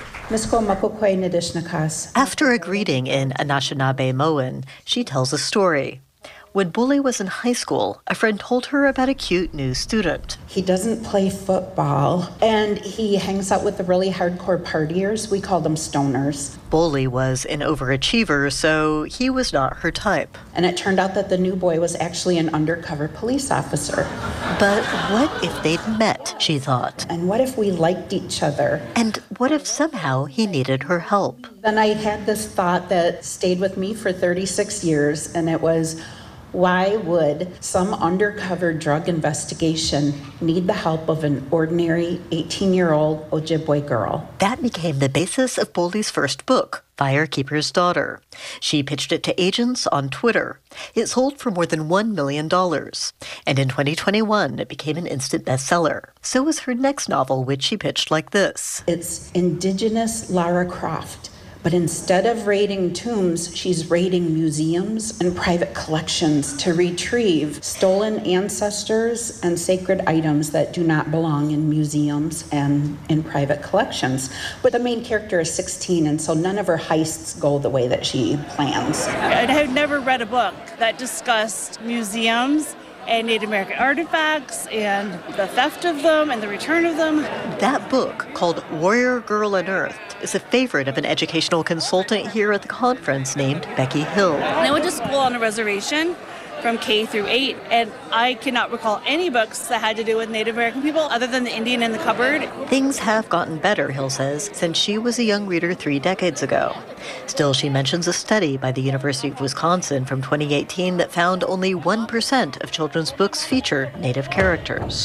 After a greeting in Anishinaabe-Moan, she tells a story. When Boley was in high school, a friend told her about a cute new student. He doesn't play football, and he hangs out with the really hardcore partiers. We call them stoners. Boley was an overachiever, so he was not her type. And it turned out that the new boy was actually an undercover police officer. But what if they'd met, she thought? And what if we liked each other? And what if somehow he needed her help? Then I had this thought that stayed with me for 36 years, and it was, why would some undercover drug investigation need the help of an ordinary 18-year-old Ojibwe girl? That became the basis of Boley's first book, Firekeeper's Daughter. She pitched it to agents on Twitter. It sold for more than $1 million. And in 2021, it became an instant bestseller. So was her next novel, which she pitched like this. It's Indigenous Lara Croft. But instead of raiding tombs, she's raiding museums and private collections to retrieve stolen ancestors and sacred items that do not belong in museums and in private collections. But the main character is 16, and so none of her heists go the way that she plans. I had never read a book that discussed museums and Native American artifacts and the theft of them and the return of them. That book, called Warrior Girl Unearthed, is a favorite of an educational consultant here at the conference named Becky Hill. I went to school on a reservation from K through 8, and I cannot recall any books that had to do with Native American people other than The Indian in the Cupboard. Things have gotten better, Hill says, since she was a young reader 3 decades ago. Still, she mentions a study by the University of Wisconsin from 2018 that found only 1% of children's books feature Native characters.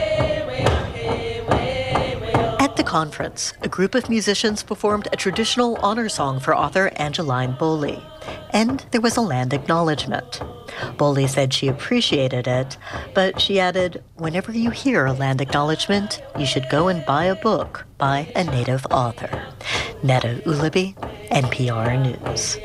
At the conference, a group of musicians performed a traditional honor song for author Angeline Boley. And there was a land acknowledgement. Boley said she appreciated it, but she added, whenever you hear a land acknowledgement, you should go and buy a book by a Native author. Netta Ulaby, NPR News.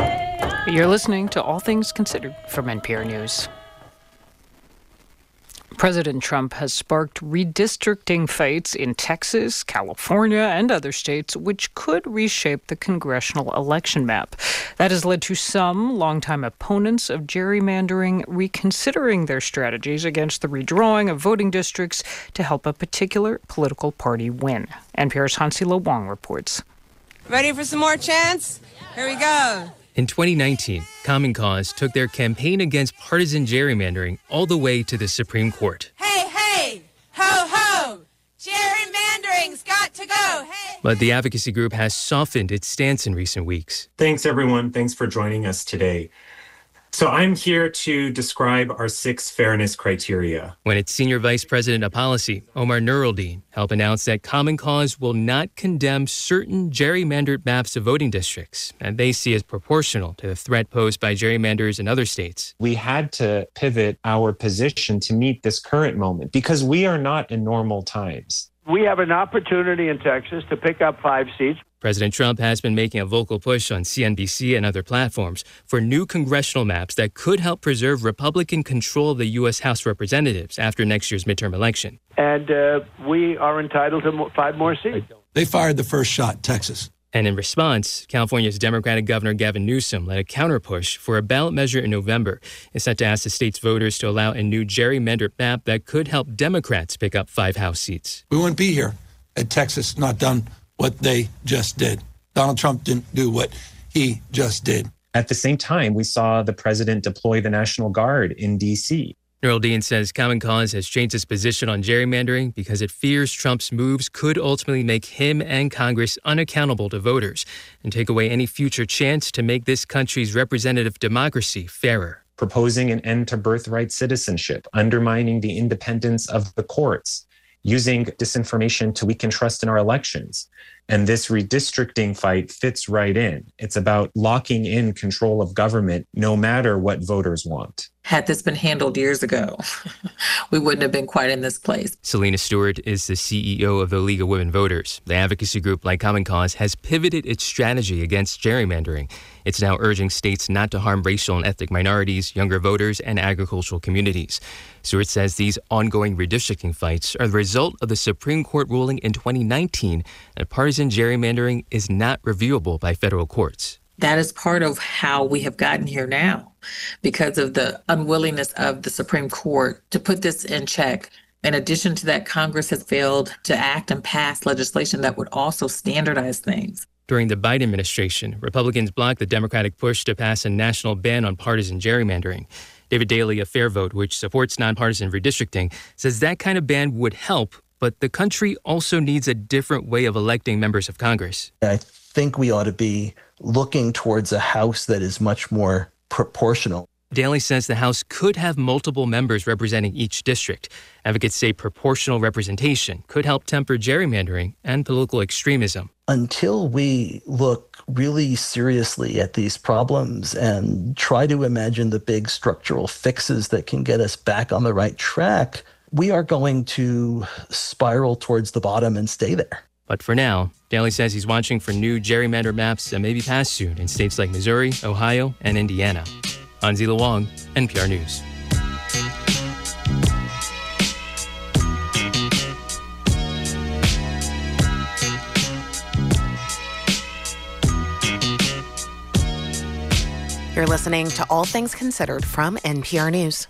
You're listening to All Things Considered from NPR News. President Trump has sparked redistricting fights in Texas, California, and other states, which could reshape the congressional election map. That has led to some longtime opponents of gerrymandering reconsidering their strategies against the redrawing of voting districts to help a particular political party win. NPR's Hansila Wong reports. Ready for some more chants? Here we go. In 2019, Common Cause took their campaign against partisan gerrymandering all the way to the Supreme Court. Hey, hey, ho, ho, gerrymandering's got to go, hey. But the advocacy group has softened its stance in recent weeks. Thanks, everyone. Thanks for joining us today. So I'm here to describe our 6 fairness criteria. When its Senior Vice President of Policy, Omar Nuruldin, helped announce that Common Cause will not condemn certain gerrymandered maps of voting districts, and they see as proportional to the threat posed by gerrymanders in other states. We had to pivot our position to meet this current moment because we are not in normal times. We have an opportunity in Texas to pick up 5 seats. President Trump has been making a vocal push on CNBC and other platforms for new congressional maps that could help preserve Republican control of the U.S. House of Representatives after next year's midterm election. And we are entitled to 5 more seats. They fired the first shot, Texas. And in response, California's Democratic Governor Gavin Newsom led a counter-push for a ballot measure in November. It's set to ask the state's voters to allow a new gerrymandered map that could help Democrats pick up 5 House seats. We wouldn't be here had Texas not done what they just did. Donald Trump didn't do what he just did. At the same time, we saw the president deploy the National Guard in D.C. Nuruldin says Common Cause has changed its position on gerrymandering because it fears Trump's moves could ultimately make him and Congress unaccountable to voters and take away any future chance to make this country's representative democracy fairer. Proposing an end to birthright citizenship, undermining the independence of the courts, using disinformation to weaken trust in our elections. And this redistricting fight fits right in. It's about locking in control of government no matter what voters want. Had this been handled years ago, we wouldn't have been quite in this place. Selena Stewart is the CEO of the League of Women Voters. The advocacy group, like Common Cause, has pivoted its strategy against gerrymandering. It's now urging states not to harm racial and ethnic minorities, younger voters, and agricultural communities. Stewart says these ongoing redistricting fights are the result of the Supreme Court ruling in 2019 that partisan gerrymandering is not reviewable by federal courts. That is part of how we have gotten here now, because of the unwillingness of the Supreme Court to put this in check. In addition to that, Congress has failed to act and pass legislation that would also standardize things. During the Biden administration, Republicans blocked the Democratic push to pass a national ban on partisan gerrymandering. David Daley of Fair Vote, which supports nonpartisan redistricting, says that kind of ban would help, but the country also needs a different way of electing members of Congress. I think we ought to be looking towards a House that is much more proportional. Daley says the House could have multiple members representing each district. Advocates say proportional representation could help temper gerrymandering and political extremism. Until we look really seriously at these problems and try to imagine the big structural fixes that can get us back on the right track, we are going to spiral towards the bottom and stay there. But for now, Daley says he's watching for new gerrymandered maps that may be passed soon in states like Missouri, Ohio, and Indiana. Hansila Wong, NPR News. You're listening to All Things Considered from NPR News.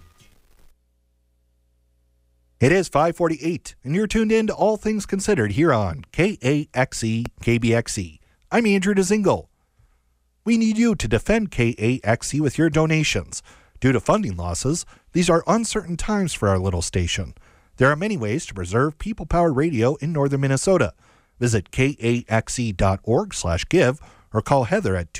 It is 5:48, and you're tuned in to All Things Considered here on KAXE KBXE. I'm Andrew DeZingle. We need you to defend KAXE with your donations. Due to funding losses, these are uncertain times for our little station. There are many ways to preserve people-powered radio in northern Minnesota. Visit kaxe.org/give or call Heather at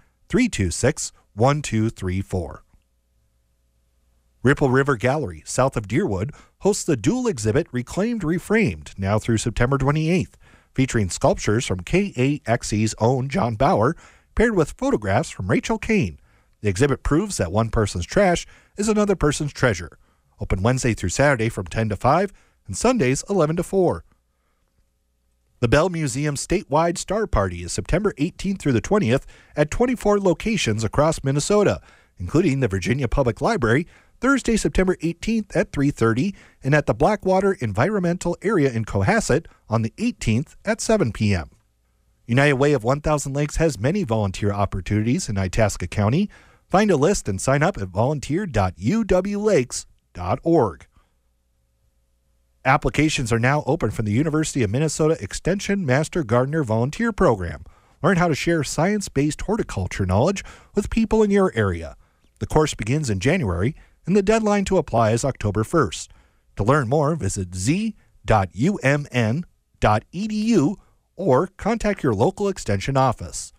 218-326-1234. Ripple River Gallery, south of Deerwood, hosts the dual exhibit Reclaimed Reframed, now through September 28th, featuring sculptures from KAXE's own John Bauer, paired with photographs from Rachel Kane. The exhibit proves that one person's trash is another person's treasure. Open Wednesday through Saturday from 10 to 5 and Sundays 11 to 4. The Bell Museum statewide Star Party is September 18th through the 20th at 24 locations across Minnesota, including the Virginia Public Library, Thursday, September 18th at 3:30, and at the Blackwater Environmental Area in Cohasset on the 18th at 7 p.m. United Way of 1000 Lakes has many volunteer opportunities in Itasca County. Find a list and sign up at volunteer.uwlakes.org. Applications are now open for the University of Minnesota Extension Master Gardener Volunteer Program. Learn how to share science-based horticulture knowledge with people in your area. The course begins in January, and the deadline to apply is October 1st. To learn more, visit z.umn.edu or contact your local extension office.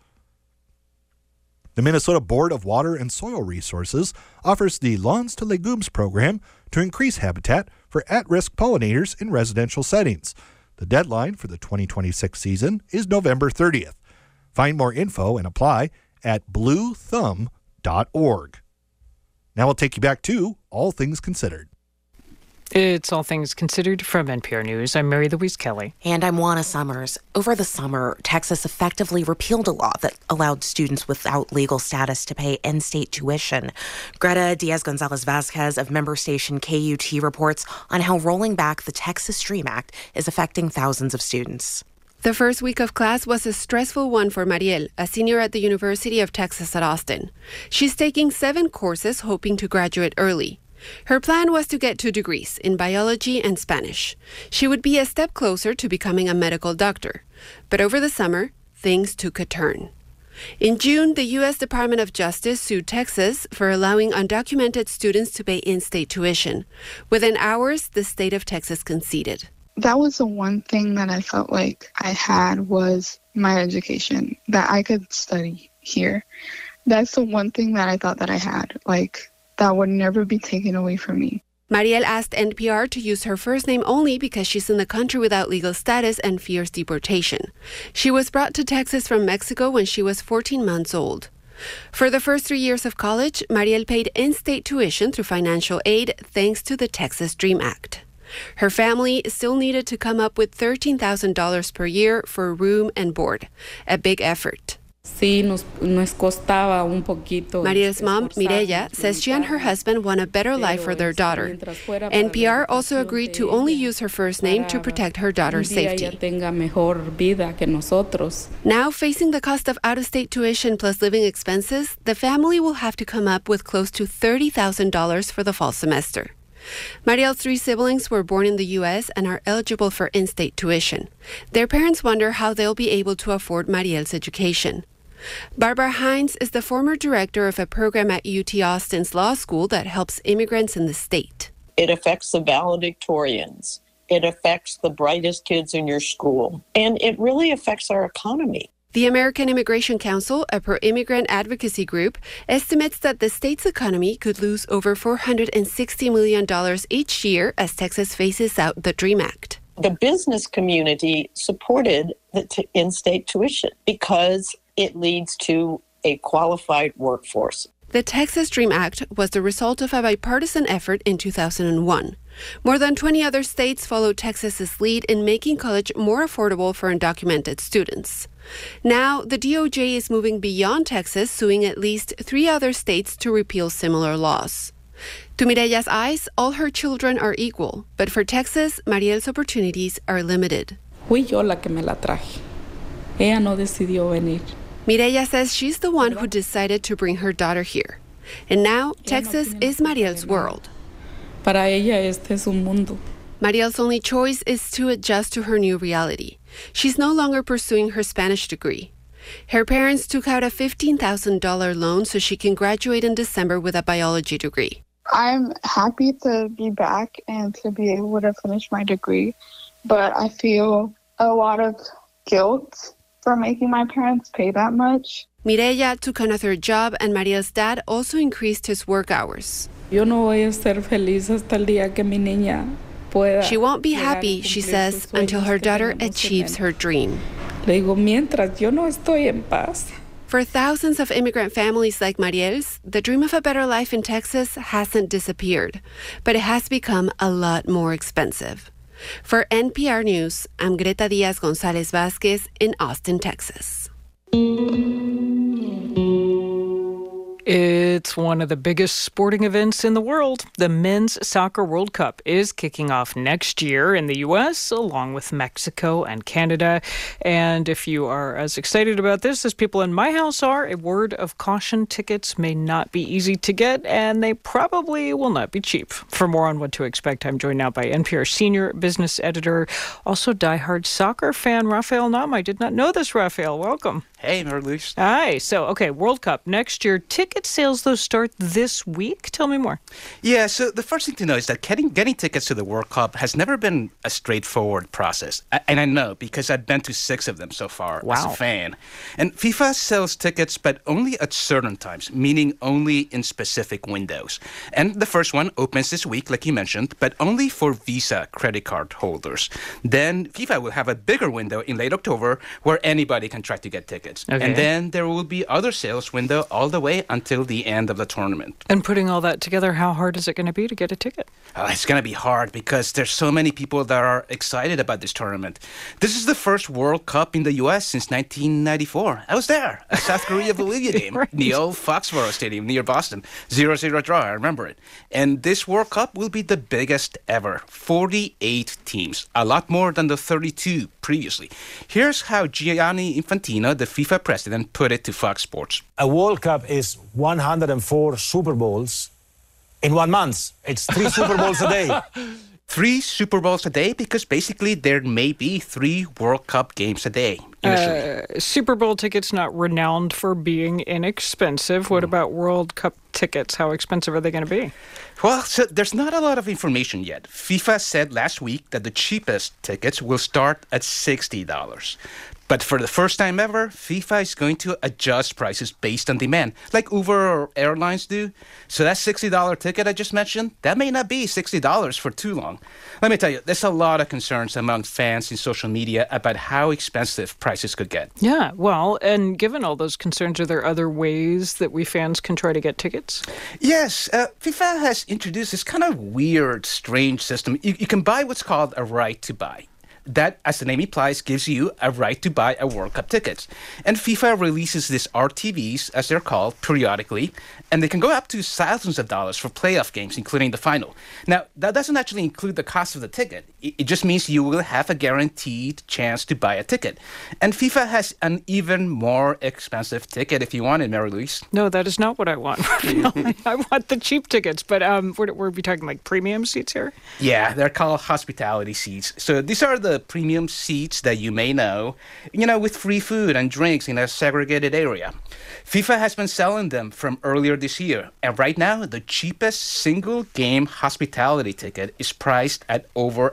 The Minnesota Board of Water and Soil Resources offers the Lawns to Legumes program to increase habitat for at-risk pollinators in residential settings. The deadline for the 2026 season is November 30th. Find more info and apply at bluethumb.org. Now we'll take you back to All Things Considered. It's All Things Considered from NPR News. I'm Mary Louise Kelly. And I'm Juana Summers. Over the summer, Texas effectively repealed a law that allowed students without legal status to pay in-state tuition. Greta Diaz-Gonzalez-Vasquez of member station KUT reports on how rolling back the Texas DREAM Act is affecting thousands of students. The first week of class was a stressful one for Mariel, a senior at the University of Texas at Austin. She's taking 7 courses hoping to graduate early. Her plan was to get 2 degrees in biology and Spanish. She would be a step closer to becoming a medical doctor. But over the summer, things took a turn. In June, the U.S. Department of Justice sued Texas for allowing undocumented students to pay in-state tuition. Within hours, the state of Texas conceded. That was the one thing that I felt like I had was my education, that I could study here. That's the one thing that I thought that I had, that would never be taken away from me. Mariel asked NPR to use her first name only because she's in the country without legal status and fears deportation. She was brought to Texas from Mexico when she was 14 months old. For the first 3 years of college, Mariel paid in-state tuition through financial aid thanks to the Texas DREAM Act. Her family still needed to come up with $13,000 per year for room and board, a big effort. Nos costaba un poquito. Mariel's mom, Mireya, says she and her husband want a better life for their daughter. NPR also agreed to only use her first name to protect her daughter's safety. Now, facing the cost of out-of-state tuition plus living expenses, the family will have to come up with close to $30,000 for the fall semester. Mariel's 3 siblings were born in the U.S. and are eligible for in-state tuition. Their parents wonder how they'll be able to afford Mariel's education. Barbara Hines is the former director of a program at UT Austin's law school that helps immigrants in the state. It affects the valedictorians. It affects the brightest kids in your school. And it really affects our economy. The American Immigration Council, a pro-immigrant advocacy group, estimates that the state's economy could lose over $460 million each year as Texas phases out the DREAM Act. The business community supported the in-state tuition because it leads to a qualified workforce. The Texas DREAM Act was the result of a bipartisan effort in 2001. More than 20 other states followed Texas's lead in making college more affordable for undocumented students. Now, the DOJ is moving beyond Texas, suing at least 3 other states to repeal similar laws. To Mireya's eyes, all her children are equal, but for Texas, Mariel's opportunities are limited. Fui yo la que me la traje. Ella no decidió venir. Mireya says she's the one who decided to bring her daughter here. And now, Texas is Mariel's world. Para ella este es un mundo. Mariel's only choice is to adjust to her new reality. She's no longer pursuing her Spanish degree. Her parents took out a $15,000 loan so she can graduate in December with a biology degree. I'm happy to be back and to be able to finish my degree, but I feel a lot of guilt for making my parents pay that much. Mireya took another job, and Mariel's dad also increased his work hours. Yo no voy a ser feliz hasta el día que mi niña pueda. She won't be happy, she says, until her daughter achieves her dream. Le digo, mientras yo no estoy en paz. For thousands of immigrant families like Mariel's, the dream of a better life in Texas hasn't disappeared, but it has become a lot more expensive. For NPR News, I'm Greta Diaz-Gonzalez-Vasquez in Austin, Texas. It's one of the biggest sporting events in the world. The Men's Soccer World Cup is kicking off next year in the U.S., along with Mexico and Canada. And if you are as excited about this as people in my house are, a word of caution: tickets may not be easy to get, and they probably will not be cheap. For more on what to expect, I'm joined now by NPR senior business editor, also diehard soccer fan, Raphael Nahm. I did not know this, Raphael. Welcome. Hey, Mary-Louise. Hi. So, okay, World Cup next year. Ticket sales, though, start this week. Tell me more. Yeah, so the first thing to know is that getting tickets to the World Cup has never been a straightforward process. And I know because I've been to 6 of them so far as a fan. And FIFA sells tickets, but only at certain times, meaning only in specific windows. And the first one opens this week, like you mentioned, but only for Visa credit card holders. Then FIFA will have a bigger window in late October where anybody can try to get tickets. Okay. And then there will be other sales window all the way until the end of the tournament. And putting all that together, how hard is it going to be to get a ticket? It's going to be hard because there's so many people that are excited about this tournament. This is the first World Cup in the U.S. since 1994. I was there. A South Korea-Bolivia game right. in the old Foxborough Stadium near Boston. 0-0 draw, I remember it. And this World Cup will be the biggest ever. 48 teams, a lot more than the 32 previously. Here's how Gianni Infantino, the FIFA president, put it to Fox Sports. A World Cup is 104 Super Bowls in 1 month. It's 3 Super Bowls a day. 3 Super Bowls a day because basically there may be 3 World Cup games a day. Super Bowl tickets not renowned for being inexpensive. What about World Cup tickets? How expensive are they going to be? Well, so there's not a lot of information yet. FIFA said last week that the cheapest tickets will start at $60. But for the first time ever, FIFA is going to adjust prices based on demand, like Uber or airlines do. So that $60 ticket I just mentioned, that may not be $60 for too long. Let me tell you, there's a lot of concerns among fans in social media about how expensive prices could get. Yeah, well, and given all those concerns, are there other ways that we fans can try to get tickets? Yes, FIFA has introduced this kind of weird, strange system. You can buy what's called a right to buy. That, as the name implies, gives you a right to buy a World Cup ticket. And FIFA releases these RTVs, as they're called, periodically, and they can go up to thousands of dollars for playoff games, including the final. Now, that doesn't actually include the cost of the ticket. It just means you will have a guaranteed chance to buy a ticket. And FIFA has an even more expensive ticket if you want it, Mary-Louise. No, that is not what I want. I want the cheap tickets, but we're talking like premium seats here? Yeah, they're called hospitality seats. So these are the premium seats that you may know, with free food and drinks in a segregated area. FIFA has been selling them from earlier this year, and right now the cheapest single game hospitality ticket is priced at over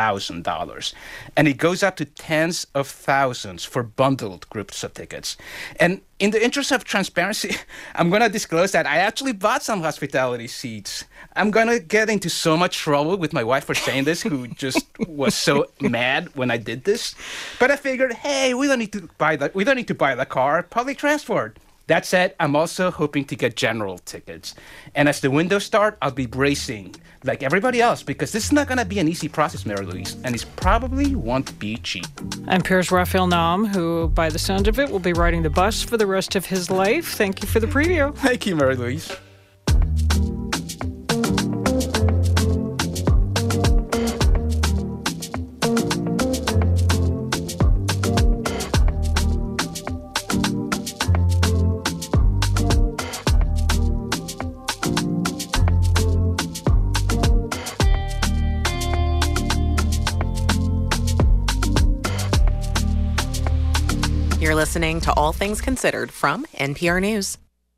$1,000, and it goes up to tens of thousands for bundled groups of tickets. And in the interest of transparency, I'm going to disclose that I actually bought some hospitality seats. I'm going to get into so much trouble with my wife for saying this, who just was so mad when I did this. But I figured, hey, we don't need to buy the car, public transport. That said, I'm also hoping to get general tickets. And as the windows start, I'll be bracing like everybody else, because this is not going to be an easy process, Mary-Louise, and it probably won't be cheap. NPR's Raphael Nahm, who, by the sound of it, will be riding the bus for the rest of his life. Thank you for the preview. Thank you, Mary-Louise. You're listening to All Things Considered from NPR News.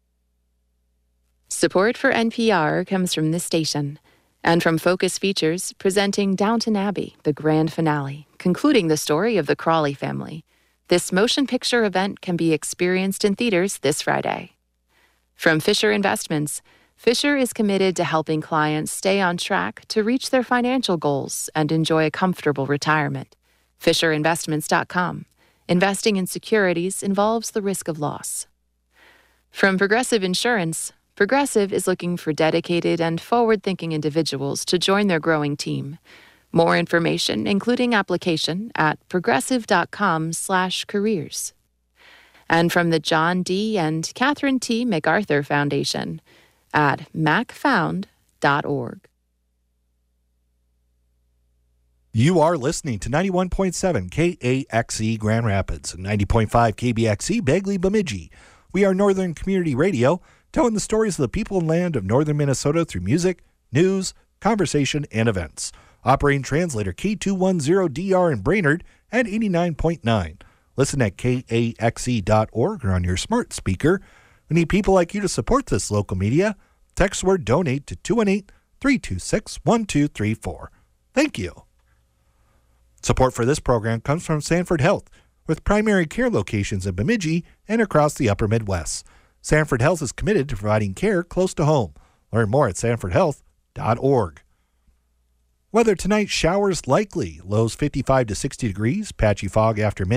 Support for NPR comes from this station and from Focus Features presenting Downton Abbey, the grand finale, concluding the story of the Crawley family. This motion picture event can be experienced in theaters this Friday. From Fisher Investments, Fisher is committed to helping clients stay on track to reach their financial goals and enjoy a comfortable retirement. FisherInvestments.com. Investing in securities involves the risk of loss. From Progressive Insurance, Progressive is looking for dedicated and forward-thinking individuals to join their growing team. More information, including application, at progressive.com/careers. And from the John D. and Catherine T. MacArthur Foundation at macfound.org. You are listening to 91.7 KAXE Grand Rapids and 90.5 KBXE Bagley Bemidji. We are Northern Community Radio, telling the stories of the people and land of northern Minnesota through music, news, conversation, and events. Operating translator K210DR in Brainerd at 89.9. Listen at kaxe.org or on your smart speaker. We need people like you to support this local media. Text the word donate to 218-326-1234. Thank you. Support for this program comes from Sanford Health, with primary care locations in Bemidji and across the upper Midwest. Sanford Health is committed to providing care close to home. Learn more at sanfordhealth.org. Weather tonight, showers likely. Lows 55 to 60 degrees, patchy fog after midnight.